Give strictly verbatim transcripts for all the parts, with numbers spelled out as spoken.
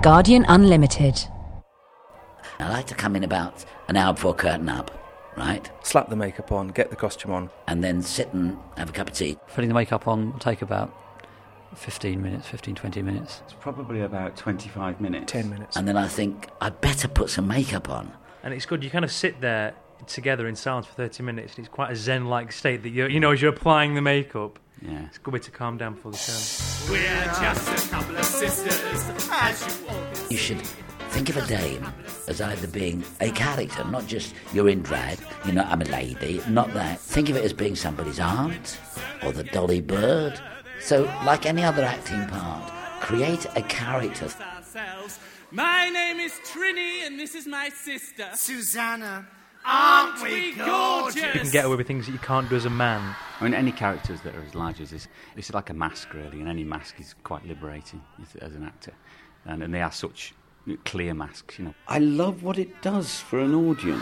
Guardian Unlimited. I like to come in about an hour before curtain up, right? Slap the makeup on, get the costume on. And then sit and have a cup of tea. Putting the makeup on will take about fifteen minutes, fifteen, twenty minutes. It's probably about twenty-five minutes. ten minutes. And then I think, I'd better put some makeup on. And it's good, you kind of sit there together in silence for thirty minutes. It's quite a zen-like state that you're, you know, as you're applying the makeup. Yeah. It's a good way to calm down before the show. We're just a couple of sisters, as you always You should think of a dame as either being a character, not just you're in drag, you know, I'm a lady, not that. Think of it as being somebody's aunt or the Dolly Bird. So, like any other acting part, create a character. ourselves. My name is Trini, and this is my sister, Susanna. Aren't we gorgeous? You can get away with things that you can't do as a man. I mean, any characters that are as large as this, this is like a mask, really, and any mask is quite liberating as an actor. And, and they are such clear masks, you know. I love what it does for an audience.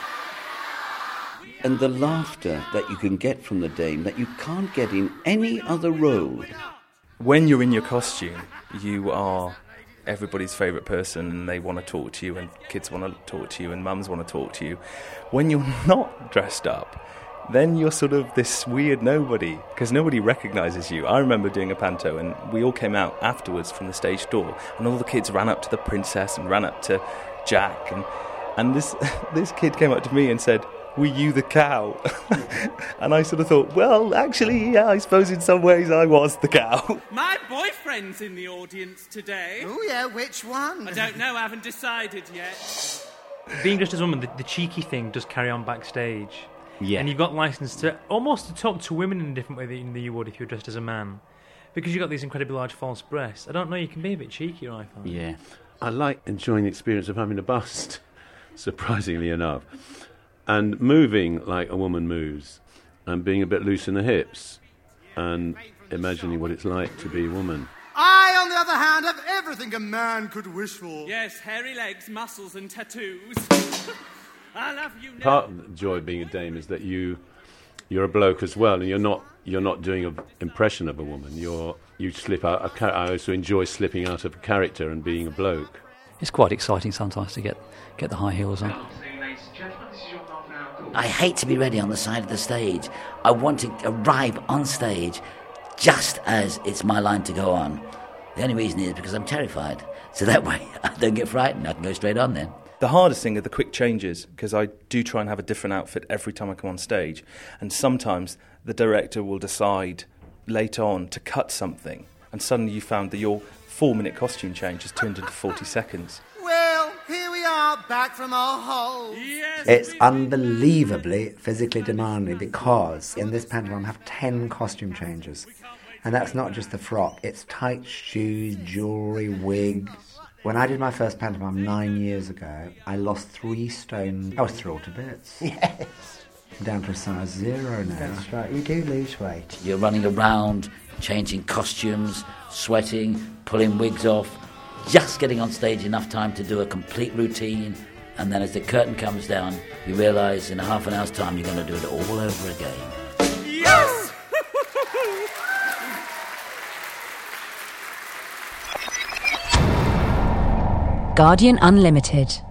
And the laughter that you can get from the dame that you can't get in any other role. When you're in your costume, you are everybody's favourite person and they want to talk to you and kids want to talk to you and mums want to talk to you. When you're not dressed up, then you're sort of this weird nobody because nobody recognises you. I remember doing a panto and we all came out afterwards from the stage door and all the kids ran up to the princess and ran up to Jack and, and this this kid came up to me and said, "Were you the cow?" And I sort of thought, well, actually, yeah, I suppose in some ways I was the cow. My boyfriend's in the audience today. Oh, yeah, which one? I don't know, I haven't decided yet. Being dressed as a woman, the, the cheeky thing does carry on backstage. Yeah. And you've got license to almost to talk to women in a different way than you would if you were dressed as a man. Because you've got these incredibly large false breasts. I don't know, you can be a bit cheeky, I find. Yeah. I like enjoying the experience of having a bust, surprisingly enough. And moving like a woman moves, and being a bit loose in the hips, and imagining what it's like to be a woman. I, on the other hand, have everything a man could wish for. Yes, hairy legs, muscles and tattoos. I love you now. Part of the joy of being a dame is that you, you're a bloke as well, and you're not you're not doing an impression of a woman. You're you slip out. A char- I also enjoy slipping out of a character and being a bloke. It's quite exciting sometimes to get, get the high heels on. I hate to be ready on the side of the stage. I want to arrive on stage just as it's my line to go on. The only reason is because I'm terrified. So that way I don't get frightened. I can go straight on then. The hardest thing are the quick changes, because I do try and have a different outfit every time I come on stage. And sometimes the director will decide later on to cut something, and suddenly you found that your four-minute costume change has turned into forty seconds. Well, here we are, back from our hole. Yes, It's unbelievably physically demanding because in this pantomime I have ten costume changes. And that's not just the frock, it's tight shoes, jewellery, wig. When I did my first pantomime nine years ago, I lost three stone. I was thrilled to bits. Yes. I'm down to a size zero now. That's right, you do lose weight. You're running around, changing costumes, sweating, pulling wigs off, just getting on stage enough time to do a complete routine, and then as the curtain comes down, you realise in a half an hour's time you're going to do it all over again. Yes! Guardian Unlimited.